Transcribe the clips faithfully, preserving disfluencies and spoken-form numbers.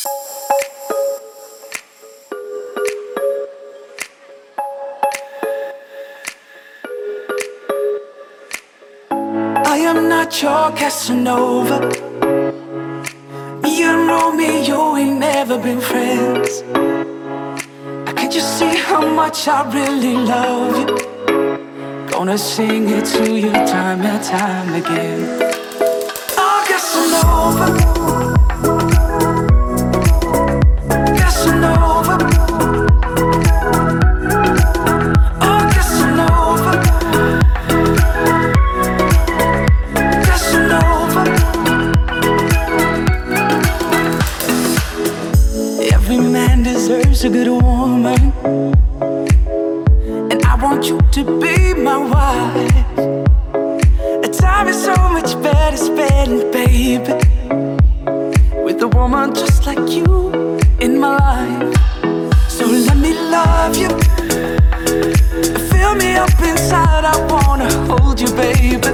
I am not your Casanova. Me and Romeo ain't never been friends. Can't you see how much I really love you? Gonna sing it to you time and time again. Oh, Casanova, Casanova, oh, Casanova, Casanova. Every man deserves a good woman, and I want you to be my wife. The time is so much better spent, baby, with a woman just like you in my life. So let me love you, fill me up inside, I wanna hold you, baby.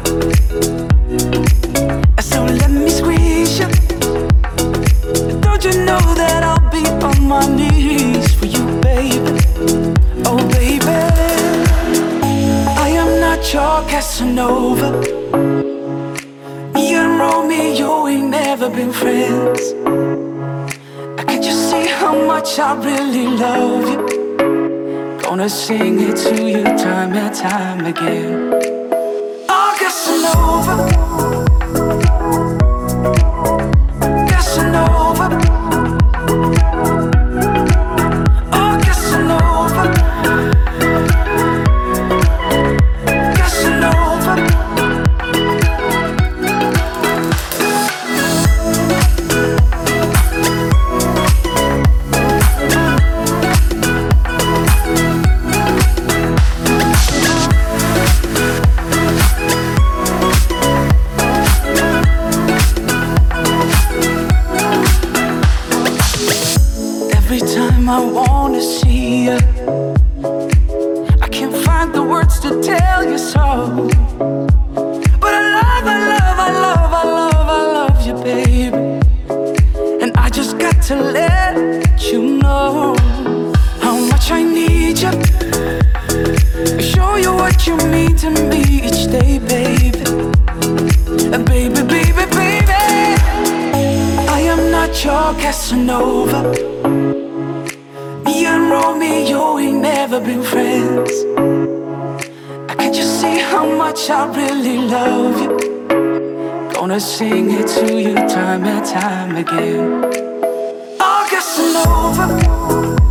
So let me squeeze you. Don't you know that I'll be on my knees for you, baby? Oh, baby, I am not your Casanova. Me and Romeo ain't never been friends. Can't you see how much I really love you? Gonna sing it to you time and time again. Oh, Casanova, Casanova, oh, Casanova, Casanova. Every time I wanna see you, I can't find the words to tell you so. But I love, I love, I love, I love, I love you, baby. And I just got to let you know how much I need you. Show you what you mean to me each day, baby. And baby, baby, baby, I am not your Casanova. Me and Romeo ain't never been friends. Can't you see how much I really love you? Gonna sing it to you time and time again. Oh, Casanova,